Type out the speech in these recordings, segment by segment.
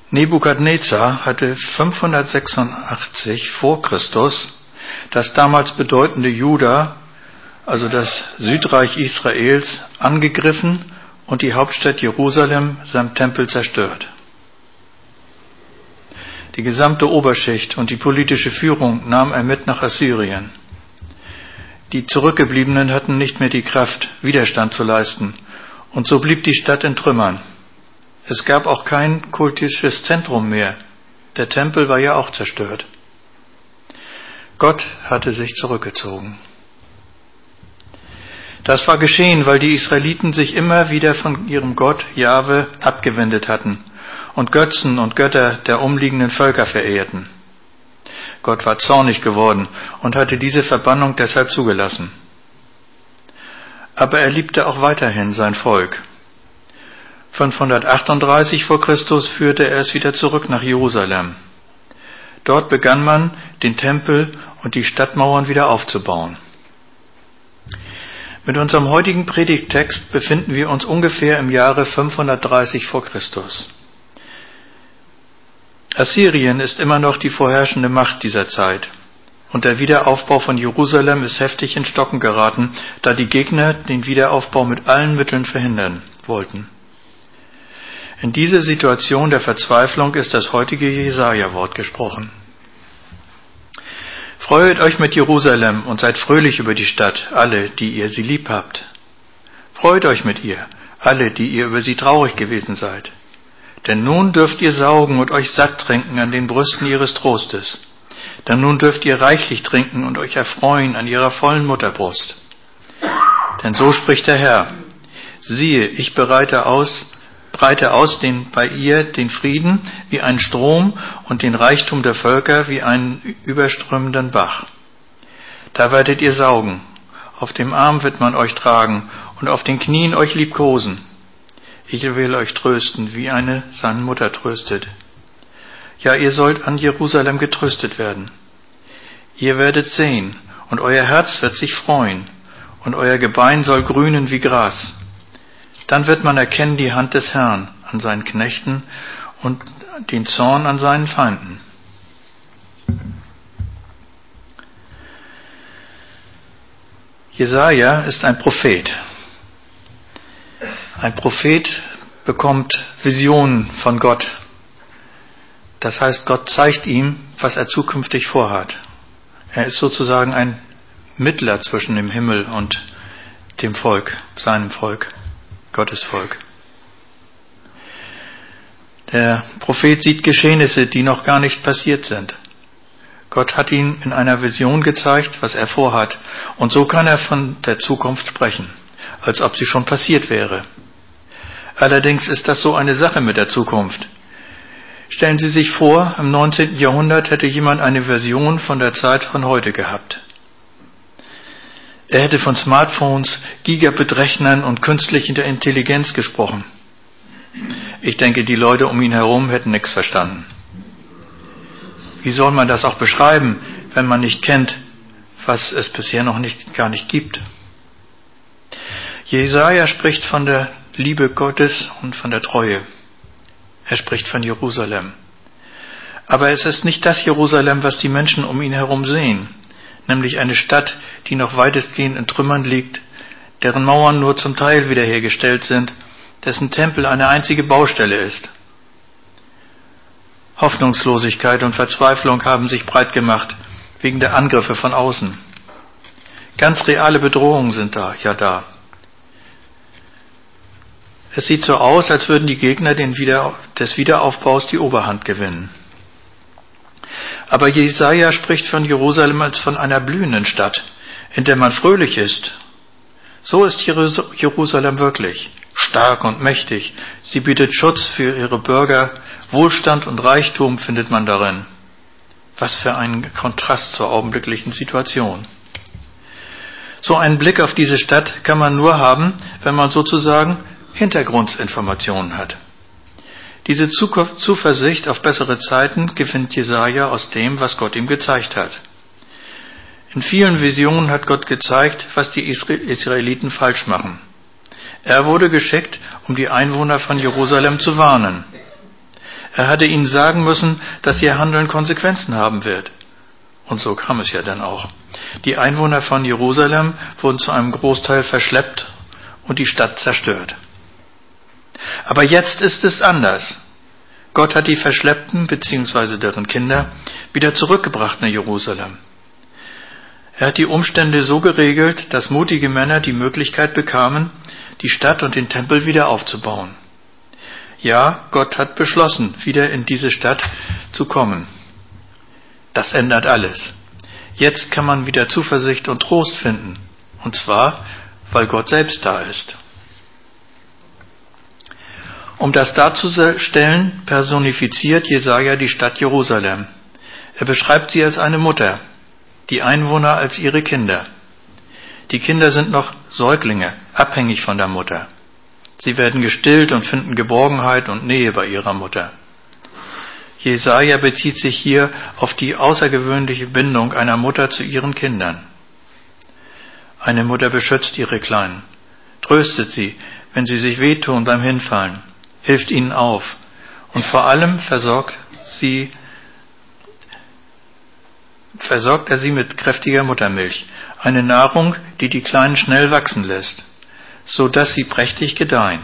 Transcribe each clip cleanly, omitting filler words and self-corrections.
Nebukadnezar hatte 586 vor Christus das damals bedeutende Juda, also das Südreich Israels, angegriffen und die Hauptstadt Jerusalem samt Tempel zerstört. Die gesamte Oberschicht und die politische Führung nahm er mit nach Assyrien. Die Zurückgebliebenen hatten nicht mehr die Kraft, Widerstand zu leisten, und so blieb die Stadt in Trümmern. Es gab auch kein kultisches Zentrum mehr. Der Tempel war ja auch zerstört. Gott hatte sich zurückgezogen. Das war geschehen, weil die Israeliten sich immer wieder von ihrem Gott Jahwe abgewendet hatten und Götzen und Götter der umliegenden Völker verehrten. Gott war zornig geworden und hatte diese Verbannung deshalb zugelassen. Aber er liebte auch weiterhin sein Volk. 538 vor Christus führte er es wieder zurück nach Jerusalem. Dort begann man, den Tempel und die Stadtmauern wieder aufzubauen. Mit unserem heutigen Predigttext befinden wir uns ungefähr im Jahre 530 vor Christus. Assyrien ist immer noch die vorherrschende Macht dieser Zeit. Und der Wiederaufbau von Jerusalem ist heftig in Stocken geraten, da die Gegner den Wiederaufbau mit allen Mitteln verhindern wollten. In diese Situation der Verzweiflung ist das heutige Jesaja-Wort gesprochen. Freut euch mit Jerusalem und seid fröhlich über die Stadt, alle, die ihr sie lieb habt. Freut euch mit ihr, alle, die ihr über sie traurig gewesen seid. Denn nun dürft ihr saugen und euch satt trinken an den Brüsten ihres Trostes. Denn nun dürft ihr reichlich trinken und euch erfreuen an ihrer vollen Mutterbrust. Denn so spricht der Herr: Siehe, ich breite aus bei ihr den Frieden wie einen Strom und den Reichtum der Völker wie einen überströmenden Bach. Da werdet ihr saugen, auf dem Arm wird man euch tragen und auf den Knien euch liebkosen. Ich will euch trösten, wie eine seine Mutter tröstet. Ja, ihr sollt an Jerusalem getröstet werden. Ihr werdet sehen, und euer Herz wird sich freuen, und euer Gebein soll grünen wie Gras. Dann wird man erkennen die Hand des Herrn an seinen Knechten und den Zorn an seinen Feinden. Jesaja ist ein Prophet. Ein Prophet bekommt Visionen von Gott. Das heißt, Gott zeigt ihm, was er zukünftig vorhat. Er ist sozusagen ein Mittler zwischen dem Himmel und dem Volk, seinem Volk, Gottes Volk. Der Prophet sieht Geschehnisse, die noch gar nicht passiert sind. Gott hat ihm in einer Vision gezeigt, was er vorhat, und so kann er von der Zukunft sprechen, als ob sie schon passiert wäre. Allerdings ist das so eine Sache mit der Zukunft. Stellen Sie sich vor, im 19. Jahrhundert hätte jemand eine Vision von der Zeit von heute gehabt. Er hätte von Smartphones, Gigabit-Rechnern und künstlicher Intelligenz gesprochen. Ich denke, die Leute um ihn herum hätten nichts verstanden. Wie soll man das auch beschreiben, wenn man nicht kennt, was es bisher noch gar nicht gibt? Jesaja spricht von der Liebe Gottes und von der Treue. Er spricht von Jerusalem. Aber es ist nicht das Jerusalem, was die Menschen um ihn herum sehen, nämlich eine Stadt, die noch weitestgehend in Trümmern liegt, deren Mauern nur zum Teil wiederhergestellt sind, dessen Tempel eine einzige Baustelle ist. Hoffnungslosigkeit und Verzweiflung haben sich breit gemacht, wegen der Angriffe von außen. Ganz reale Bedrohungen sind da. Es sieht so aus, als würden die Gegner des Wiederaufbaus die Oberhand gewinnen. Aber Jesaja spricht von Jerusalem als von einer blühenden Stadt, in der man fröhlich ist. So ist Jerusalem wirklich, stark und mächtig. Sie bietet Schutz für ihre Bürger, Wohlstand und Reichtum findet man darin. Was für ein Kontrast zur augenblicklichen Situation. So einen Blick auf diese Stadt kann man nur haben, wenn man sozusagen Hintergrundinformationen hat. Diese Zuversicht auf bessere Zeiten gewinnt Jesaja aus dem, was Gott ihm gezeigt hat. In vielen Visionen hat Gott gezeigt, was die Israeliten falsch machen. Er wurde geschickt, um die Einwohner von Jerusalem zu warnen. Er hatte ihnen sagen müssen, dass ihr Handeln Konsequenzen haben wird. Und so kam es ja dann auch. Die Einwohner von Jerusalem wurden zu einem Großteil verschleppt und die Stadt zerstört. Aber jetzt ist es anders. Gott hat die Verschleppten bzw. deren Kinder wieder zurückgebracht nach Jerusalem. Er hat die Umstände so geregelt, dass mutige Männer die Möglichkeit bekamen, die Stadt und den Tempel wieder aufzubauen. Ja, Gott hat beschlossen, wieder in diese Stadt zu kommen. Das ändert alles. Jetzt kann man wieder Zuversicht und Trost finden. Und zwar, weil Gott selbst da ist. Um das darzustellen, personifiziert Jesaja die Stadt Jerusalem. Er beschreibt sie als eine Mutter, die Einwohner als ihre Kinder. Die Kinder sind noch Säuglinge, abhängig von der Mutter. Sie werden gestillt und finden Geborgenheit und Nähe bei ihrer Mutter. Jesaja bezieht sich hier auf die außergewöhnliche Bindung einer Mutter zu ihren Kindern. Eine Mutter beschützt ihre Kleinen, tröstet sie, wenn sie sich wehtun beim Hinfallen, hilft ihnen auf und vor allem versorgt er sie mit kräftiger Muttermilch, eine Nahrung, die die Kleinen schnell wachsen lässt, so dass sie prächtig gedeihen.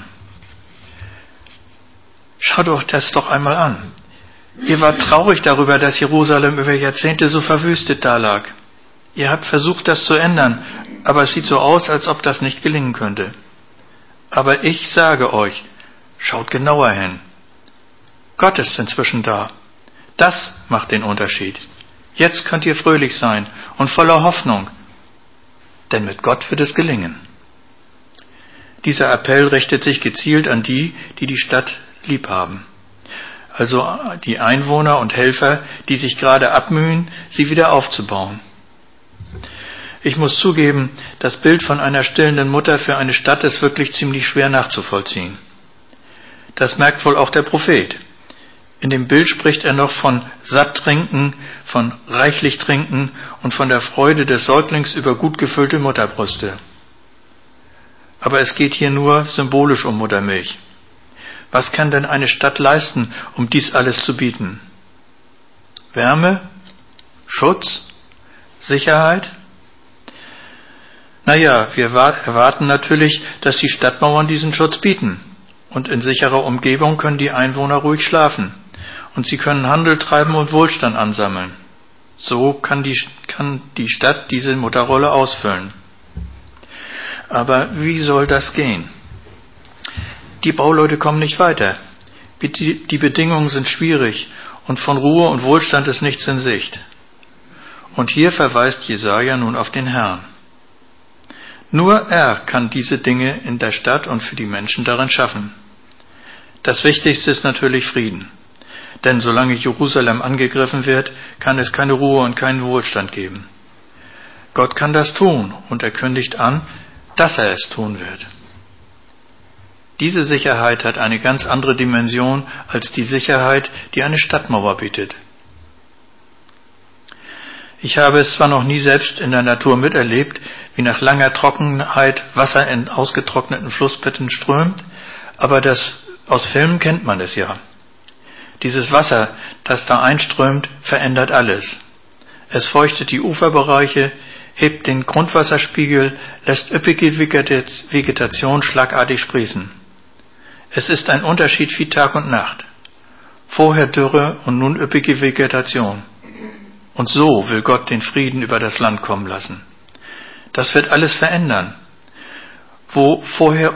Schaut euch das doch einmal an. Ihr wart traurig darüber, dass Jerusalem über Jahrzehnte so verwüstet dalag. Ihr habt versucht, das zu ändern, aber es sieht so aus, als ob das nicht gelingen könnte. Aber ich sage euch, schaut genauer hin. Gott ist inzwischen da. Das macht den Unterschied. Jetzt könnt ihr fröhlich sein und voller Hoffnung, denn mit Gott wird es gelingen. Dieser Appell richtet sich gezielt an die, die die Stadt lieb haben. Also die Einwohner und Helfer, die sich gerade abmühen, sie wieder aufzubauen. Ich muss zugeben, das Bild von einer stillenden Mutter für eine Stadt ist wirklich ziemlich schwer nachzuvollziehen. Das merkt wohl auch der Prophet. In dem Bild spricht er noch von satt trinken, von reichlich trinken und von der Freude des Säuglings über gut gefüllte Mutterbrüste. Aber es geht hier nur symbolisch um Muttermilch. Was kann denn eine Stadt leisten, um dies alles zu bieten? Wärme? Schutz? Sicherheit? Naja, wir erwarten natürlich, dass die Stadtmauern diesen Schutz bieten. Und in sicherer Umgebung können die Einwohner ruhig schlafen. Und sie können Handel treiben und Wohlstand ansammeln. So kann die Stadt diese Mutterrolle ausfüllen. Aber wie soll das gehen? Die Bauleute kommen nicht weiter. Die Bedingungen sind schwierig und von Ruhe und Wohlstand ist nichts in Sicht. Und hier verweist Jesaja nun auf den Herrn. Nur er kann diese Dinge in der Stadt und für die Menschen darin schaffen. Das Wichtigste ist natürlich Frieden. Denn solange Jerusalem angegriffen wird, kann es keine Ruhe und keinen Wohlstand geben. Gott kann das tun und er kündigt an, dass er es tun wird. Diese Sicherheit hat eine ganz andere Dimension als die Sicherheit, die eine Stadtmauer bietet. Ich habe es zwar noch nie selbst in der Natur miterlebt, wie nach langer Trockenheit Wasser in ausgetrockneten Flussbetten strömt, aber aus Filmen kennt man es ja. Dieses Wasser, das da einströmt, verändert alles. Es feuchtet die Uferbereiche, hebt den Grundwasserspiegel, lässt üppige Vegetation schlagartig sprießen. Es ist ein Unterschied wie Tag und Nacht. Vorher Dürre und nun üppige Vegetation. Und so will Gott den Frieden über das Land kommen lassen. Das wird alles verändern. Wo vorher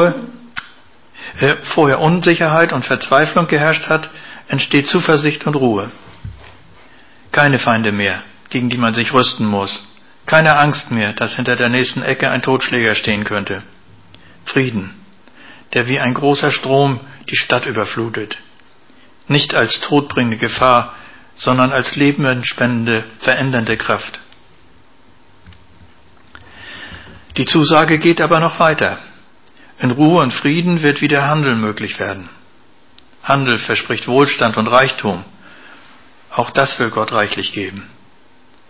Unsicherheit und Verzweiflung geherrscht hat, entsteht Zuversicht und Ruhe. Keine Feinde mehr, gegen die man sich rüsten muss. Keine Angst mehr, dass hinter der nächsten Ecke ein Totschläger stehen könnte. Frieden, der wie ein großer Strom die Stadt überflutet. Nicht als todbringende Gefahr, sondern als lebenspendende, verändernde Kraft. Die Zusage geht aber noch weiter. In Ruhe und Frieden wird wieder Handel möglich werden. Handel verspricht Wohlstand und Reichtum. Auch das will Gott reichlich geben.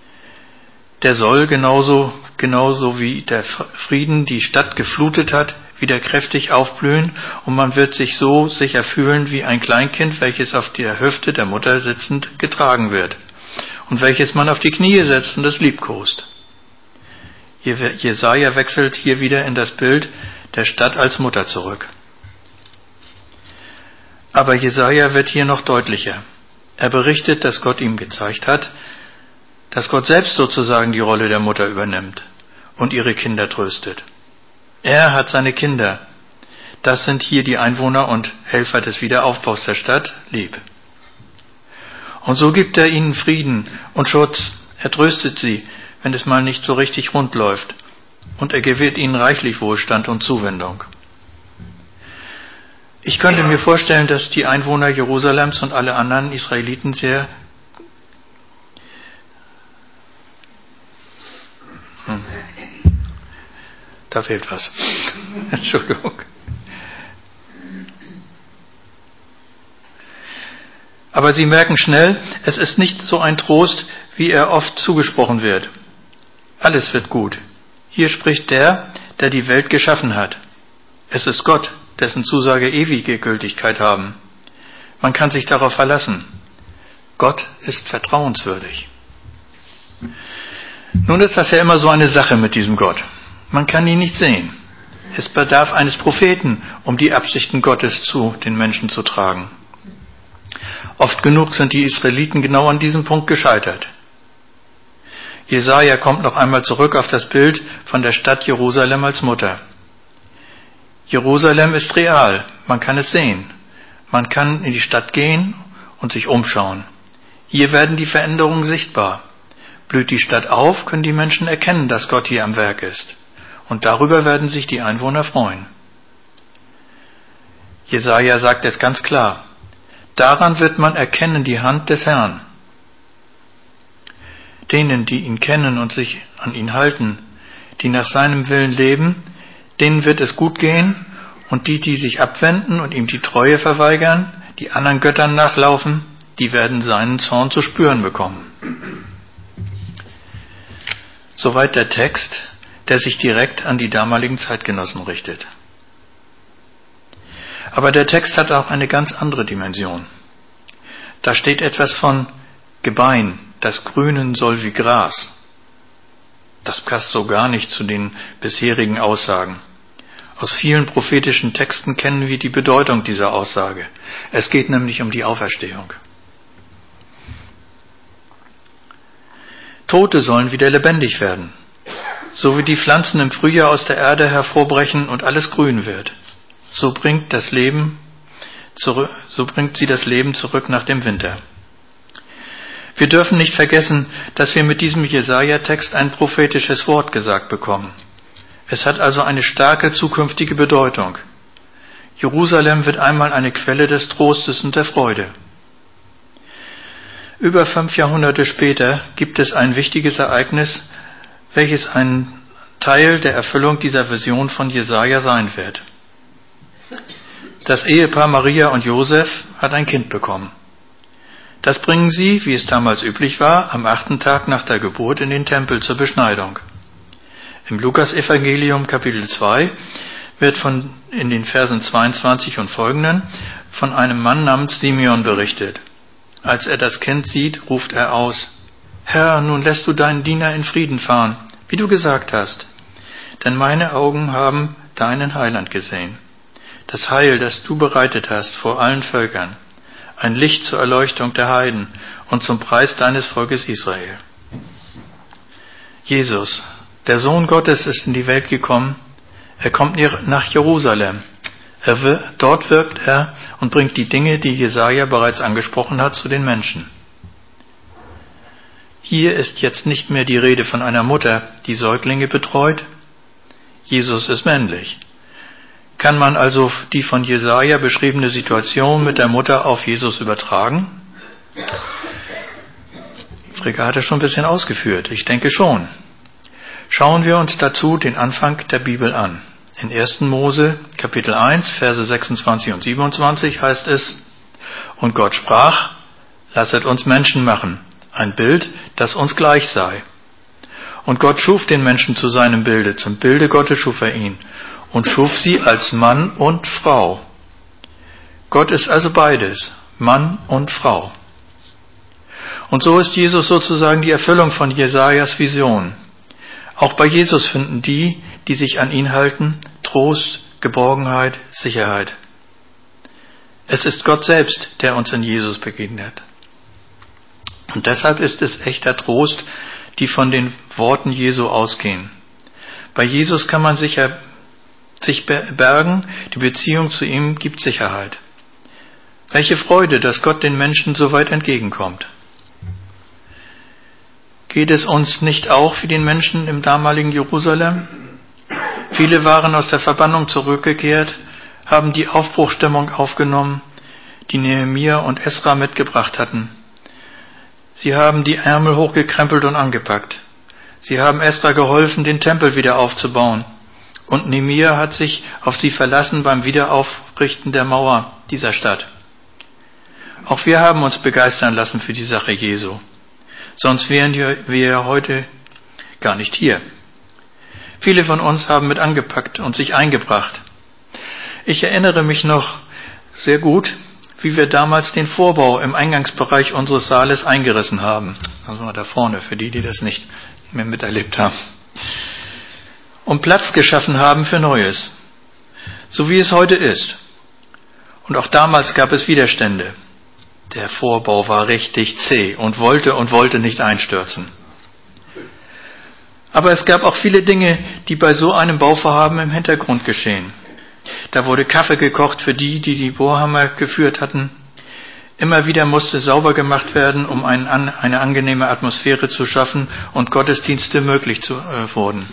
Der soll genauso wie der Frieden die Stadt geflutet hat, wieder kräftig aufblühen und man wird sich so sicher fühlen wie ein Kleinkind, welches auf der Hüfte der Mutter sitzend getragen wird und welches man auf die Knie setzt und es liebkost. Jesaja wechselt hier wieder in das Bild der Stadt als Mutter zurück. Aber Jesaja wird hier noch deutlicher. Er berichtet, dass Gott ihm gezeigt hat, dass Gott selbst sozusagen die Rolle der Mutter übernimmt und ihre Kinder tröstet. Er hat seine Kinder, das sind hier die Einwohner und Helfer des Wiederaufbaus der Stadt, lieb. Und so gibt er ihnen Frieden und Schutz. Er tröstet sie, wenn es mal nicht so richtig rund läuft. Und er gewährt ihnen reichlich Wohlstand und Zuwendung. Ich könnte mir vorstellen, dass die Einwohner Jerusalems und alle anderen Israeliten sehr Da fehlt was. Entschuldigung. Aber Sie merken schnell, es ist nicht so ein Trost, wie er oft zugesprochen wird. Alles wird gut. Hier spricht der die Welt geschaffen hat. Es ist Gott, dessen Zusage ewige Gültigkeit haben. Man kann sich darauf verlassen. Gott ist vertrauenswürdig. Nun ist das ja immer so eine Sache mit diesem Gott. Man kann ihn nicht sehen. Es bedarf eines Propheten, um die Absichten Gottes zu den Menschen zu tragen. Oft genug sind die Israeliten genau an diesem Punkt gescheitert. Jesaja kommt noch einmal zurück auf das Bild von der Stadt Jerusalem als Mutter. Jerusalem ist real, man kann es sehen. Man kann in die Stadt gehen und sich umschauen. Hier werden die Veränderungen sichtbar. Blüht die Stadt auf, können die Menschen erkennen, dass Gott hier am Werk ist. Und darüber werden sich die Einwohner freuen. Jesaja sagt es ganz klar. Daran wird man erkennen die Hand des Herrn. Denen, die ihn kennen und sich an ihn halten, die nach seinem Willen leben, denen wird es gut gehen, und die sich abwenden und ihm die Treue verweigern, die anderen Göttern nachlaufen, die werden seinen Zorn zu spüren bekommen. Soweit der Text, der sich direkt an die damaligen Zeitgenossen richtet. Aber der Text hat auch eine ganz andere Dimension. Da steht etwas von Gebein, das grünen soll wie Gras. Das passt so gar nicht zu den bisherigen Aussagen. Aus vielen prophetischen Texten kennen wir die Bedeutung dieser Aussage. Es geht nämlich um die Auferstehung. Tote sollen wieder lebendig werden. So wie die Pflanzen im Frühjahr aus der Erde hervorbrechen und alles grün wird, so bringt sie das Leben zurück nach dem Winter. Wir dürfen nicht vergessen, dass wir mit diesem Jesaja-Text ein prophetisches Wort gesagt bekommen. Es hat also eine starke zukünftige Bedeutung. Jerusalem wird einmal eine Quelle des Trostes und der Freude. Über 5 Jahrhunderte später gibt es ein wichtiges Ereignis, welches ein Teil der Erfüllung dieser Vision von Jesaja sein wird. Das Ehepaar Maria und Josef hat ein Kind bekommen. Das bringen sie, wie es damals üblich war, am 8. Tag nach der Geburt in den Tempel zur Beschneidung. Im Lukas-Evangelium Kapitel 2 wird in den Versen 22 und folgenden von einem Mann namens Simeon berichtet. Als er das Kind sieht, ruft er aus: Herr, nun lässt du deinen Diener in Frieden fahren, wie du gesagt hast. Denn meine Augen haben deinen Heiland gesehen. Das Heil, das du bereitet hast vor allen Völkern. Ein Licht zur Erleuchtung der Heiden und zum Preis deines Volkes Israel. Jesus, der Sohn Gottes, ist in die Welt gekommen. Er kommt nach Jerusalem. Dort wirkt er und bringt die Dinge, die Jesaja bereits angesprochen hat, zu den Menschen. Hier ist jetzt nicht mehr die Rede von einer Mutter, die Säuglinge betreut. Jesus ist männlich. Kann man also die von Jesaja beschriebene Situation mit der Mutter auf Jesus übertragen? Fricke hat es schon ein bisschen ausgeführt. Ich denke schon. Schauen wir uns dazu den Anfang der Bibel an. In 1. Mose, Kapitel 1, Verse 26 und 27 heißt es: Und Gott sprach: Lasset uns Menschen machen, ein Bild, das uns gleich sei. Und Gott schuf den Menschen zu seinem Bilde, zum Bilde Gottes schuf er ihn. und schuf sie als Mann und Frau. Gott ist also beides, Mann und Frau. Und so ist Jesus sozusagen die Erfüllung von Jesajas Vision. Auch bei Jesus finden die, die sich an ihn halten, Trost, Geborgenheit, Sicherheit. Es ist Gott selbst, der uns in Jesus begegnet. Und deshalb ist es echter Trost, die von den Worten Jesu ausgehen. Bei Jesus kann man sich bergen, die Beziehung zu ihm gibt Sicherheit. Welche Freude, dass Gott den Menschen so weit entgegenkommt. Geht es uns nicht auch wie den Menschen im damaligen Jerusalem? Viele waren aus der Verbannung zurückgekehrt, haben die Aufbruchsstimmung aufgenommen, die Nehemia und Esra mitgebracht hatten. Sie haben die Ärmel hochgekrempelt und angepackt. Sie haben Esra geholfen, den Tempel wieder aufzubauen. Und Nehemia hat sich auf sie verlassen beim Wiederaufrichten der Mauer dieser Stadt. Auch wir haben uns begeistern lassen für die Sache Jesu. Sonst wären wir heute gar nicht hier. Viele von uns haben mit angepackt und sich eingebracht. Ich erinnere mich noch sehr gut, wie wir damals den Vorbau im Eingangsbereich unseres Saales eingerissen haben. Also mal da vorne, für die das nicht mehr miterlebt haben. Und Platz geschaffen haben für Neues. So wie es heute ist. Und auch damals gab es Widerstände. Der Vorbau war richtig zäh und wollte nicht einstürzen. Aber es gab auch viele Dinge, die bei so einem Bauvorhaben im Hintergrund geschehen. Da wurde Kaffee gekocht für die Bohrhammer geführt hatten. Immer wieder musste sauber gemacht werden, um eine angenehme Atmosphäre zu schaffen und Gottesdienste möglich wurden.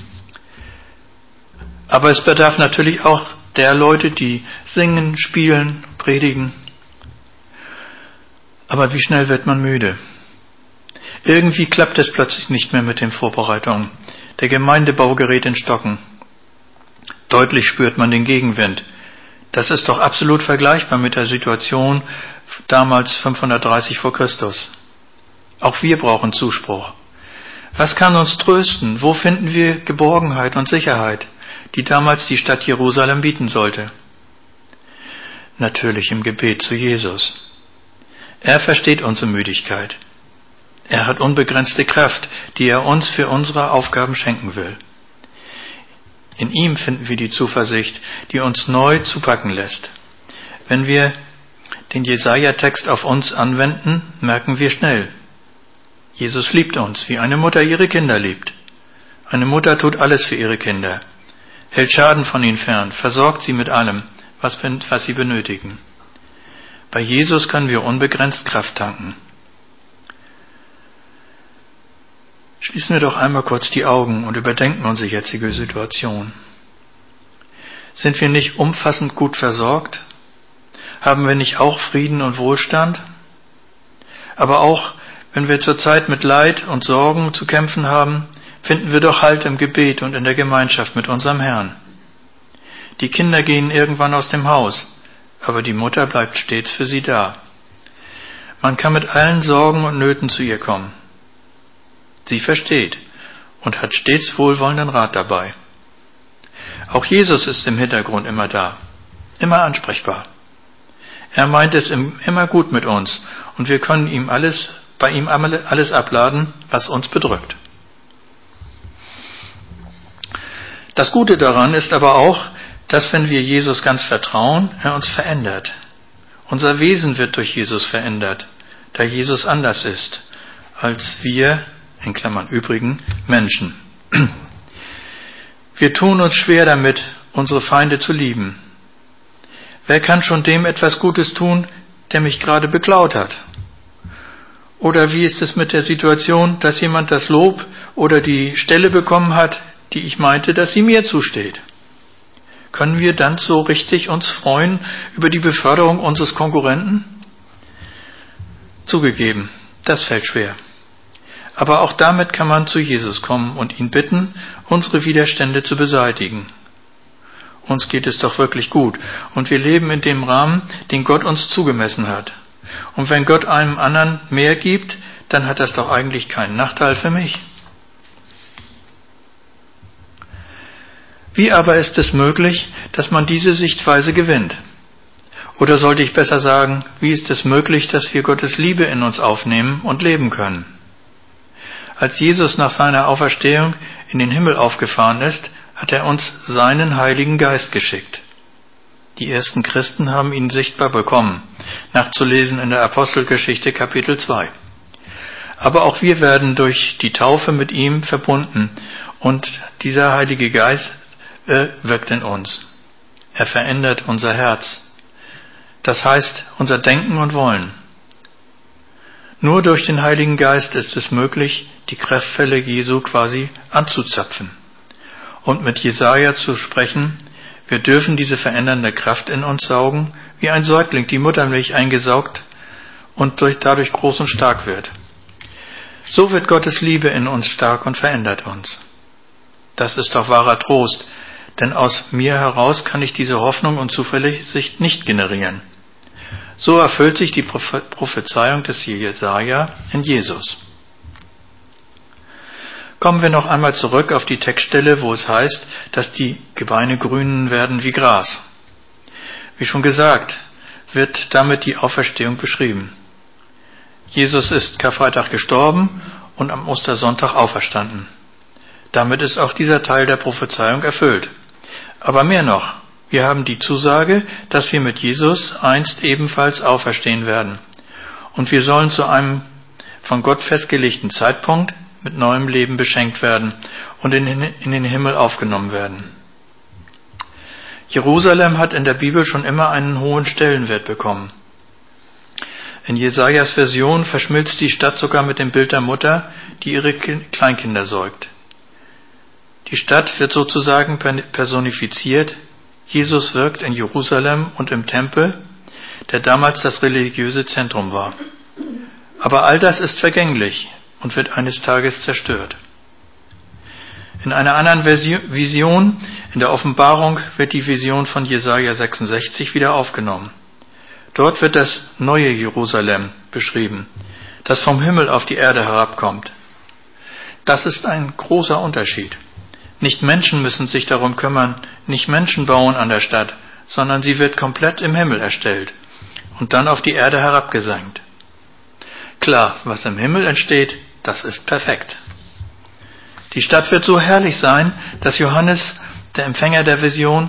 Aber es bedarf natürlich auch der Leute, die singen, spielen, predigen. Aber wie schnell wird man müde? Irgendwie klappt es plötzlich nicht mehr mit den Vorbereitungen. Der Gemeindebau gerät in Stocken. Deutlich spürt man den Gegenwind. Das ist doch absolut vergleichbar mit der Situation damals 530 vor Christus. Auch wir brauchen Zuspruch. Was kann uns trösten? Wo finden wir Geborgenheit und Sicherheit, die damals die Stadt Jerusalem bieten sollte? Natürlich im Gebet zu Jesus. Er versteht unsere Müdigkeit. Er hat unbegrenzte Kraft, die er uns für unsere Aufgaben schenken will. In ihm finden wir die Zuversicht, die uns neu zupacken lässt. Wenn wir den Jesaja-Text auf uns anwenden, merken wir schnell, Jesus liebt uns, wie eine Mutter ihre Kinder liebt. Eine Mutter tut alles für ihre Kinder, hält Schaden von ihnen fern, versorgt sie mit allem, was sie benötigen. Bei Jesus können wir unbegrenzt Kraft tanken. Schließen wir doch einmal kurz die Augen und überdenken unsere jetzige Situation. Sind wir nicht umfassend gut versorgt? Haben wir nicht auch Frieden und Wohlstand? Aber auch, wenn wir zurzeit mit Leid und Sorgen zu kämpfen haben, finden wir doch Halt im Gebet und in der Gemeinschaft mit unserem Herrn. Die Kinder gehen irgendwann aus dem Haus, aber die Mutter bleibt stets für sie da. Man kann mit allen Sorgen und Nöten zu ihr kommen. Sie versteht und hat stets wohlwollenden Rat dabei. Auch Jesus ist im Hintergrund immer da, immer ansprechbar. Er meint es immer gut mit uns und wir können bei ihm alles abladen, was uns bedrückt. Das Gute daran ist aber auch, dass wenn wir Jesus ganz vertrauen, er uns verändert. Unser Wesen wird durch Jesus verändert, da Jesus anders ist als wir, in Klammern übrigen, Menschen. Wir tun uns schwer damit, unsere Feinde zu lieben. Wer kann schon dem etwas Gutes tun, der mich gerade beklaut hat? Oder wie ist es mit der Situation, dass jemand das Lob oder die Stelle bekommen hat, die ich meinte, dass sie mir zusteht? Können wir dann so richtig uns freuen über die Beförderung unseres Konkurrenten? Zugegeben, das fällt schwer. Aber auch damit kann man zu Jesus kommen und ihn bitten, unsere Widerstände zu beseitigen. Uns geht es doch wirklich gut und wir leben in dem Rahmen, den Gott uns zugemessen hat. Und wenn Gott einem anderen mehr gibt, dann hat das doch eigentlich keinen Nachteil für mich. Wie aber ist es möglich, dass man diese Sichtweise gewinnt? Oder sollte ich besser sagen, wie ist es möglich, dass wir Gottes Liebe in uns aufnehmen und leben können? Als Jesus nach seiner Auferstehung in den Himmel aufgefahren ist, hat er uns seinen Heiligen Geist geschickt. Die ersten Christen haben ihn sichtbar bekommen, nachzulesen in der Apostelgeschichte Kapitel 2. Aber auch wir werden durch die Taufe mit ihm verbunden und dieser Heilige Geist wirkt in uns. Er verändert unser Herz. Das heißt, unser Denken und Wollen. Nur durch den Heiligen Geist ist es möglich, die Kraftquelle Jesu quasi anzuzapfen und mit Jesaja zu sprechen: Wir dürfen diese verändernde Kraft in uns saugen, wie ein Säugling die Muttermilch eingesaugt und dadurch groß und stark wird. So wird Gottes Liebe in uns stark und verändert uns. Das ist doch wahrer Trost, denn aus mir heraus kann ich diese Hoffnung und Zuversicht nicht generieren. So erfüllt sich die Prophezeiung des Jesaja in Jesus. Kommen wir noch einmal zurück auf die Textstelle, wo es heißt, dass die Gebeine grünen werden wie Gras. Wie schon gesagt, wird damit die Auferstehung beschrieben. Jesus ist Karfreitag gestorben und am Ostersonntag auferstanden. Damit ist auch dieser Teil der Prophezeiung erfüllt. Aber mehr noch, wir haben die Zusage, dass wir mit Jesus einst ebenfalls auferstehen werden. Und wir sollen zu einem von Gott festgelegten Zeitpunkt mit neuem Leben beschenkt werden und in den Himmel aufgenommen werden. Jerusalem hat in der Bibel schon immer einen hohen Stellenwert bekommen. In Jesajas Version verschmilzt die Stadt sogar mit dem Bild der Mutter, die ihre Kleinkinder säugt. Die Stadt wird sozusagen personifiziert. Jesus wirkt in Jerusalem und im Tempel, der damals das religiöse Zentrum war. Aber all das ist vergänglich und wird eines Tages zerstört. In einer anderen Vision, in der Offenbarung, wird die Vision von Jesaja 66 wieder aufgenommen. Dort wird das neue Jerusalem beschrieben, das vom Himmel auf die Erde herabkommt. Das ist ein großer Unterschied. Nicht Menschen müssen sich darum kümmern, nicht Menschen bauen an der Stadt, sondern sie wird komplett im Himmel erstellt und dann auf die Erde herabgesenkt. Klar, was im Himmel entsteht, das ist perfekt. Die Stadt wird so herrlich sein, dass Johannes, der Empfänger der Vision,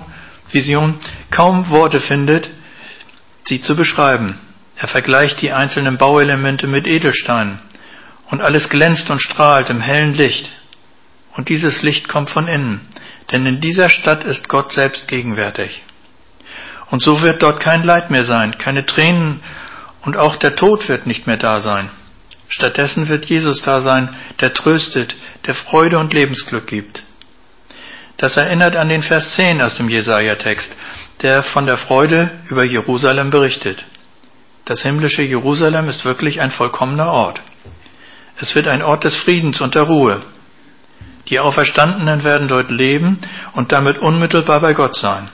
kaum Worte findet, sie zu beschreiben. Er vergleicht die einzelnen Bauelemente mit Edelsteinen und alles glänzt und strahlt im hellen Licht. Und dieses Licht kommt von innen, denn in dieser Stadt ist Gott selbst gegenwärtig. Und so wird dort kein Leid mehr sein, keine Tränen und auch der Tod wird nicht mehr da sein. Stattdessen wird Jesus da sein, der tröstet, der Freude und Lebensglück gibt. Das erinnert an den Vers 10 aus dem Jesaja-Text, der von der Freude über Jerusalem berichtet. Das himmlische Jerusalem ist wirklich ein vollkommener Ort. Es wird ein Ort des Friedens und der Ruhe. Die Auferstandenen werden dort leben und damit unmittelbar bei Gott sein.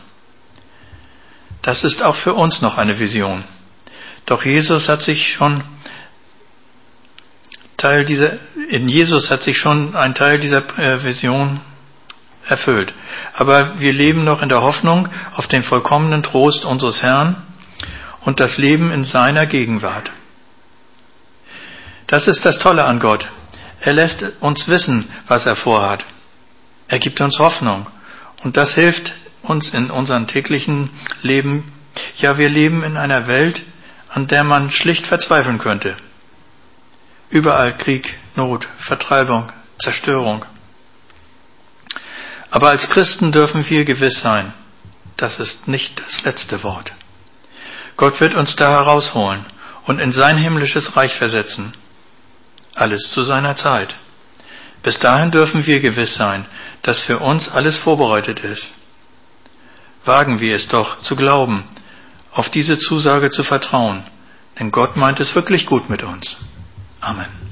Das ist auch für uns noch eine Vision. Doch in Jesus hat sich schon ein Teil dieser Vision erfüllt. Aber wir leben noch in der Hoffnung auf den vollkommenen Trost unseres Herrn und das Leben in seiner Gegenwart. Das ist das Tolle an Gott. Er lässt uns wissen, was er vorhat. Er gibt uns Hoffnung. Und das hilft uns in unserem täglichen Leben. Ja, wir leben in einer Welt, an der man schlicht verzweifeln könnte. Überall Krieg, Not, Vertreibung, Zerstörung. Aber als Christen dürfen wir gewiss sein, das ist nicht das letzte Wort. Gott wird uns da herausholen und in sein himmlisches Reich versetzen. Alles zu seiner Zeit. Bis dahin dürfen wir gewiss sein, dass für uns alles vorbereitet ist. Wagen wir es doch zu glauben, auf diese Zusage zu vertrauen, denn Gott meint es wirklich gut mit uns. Amen.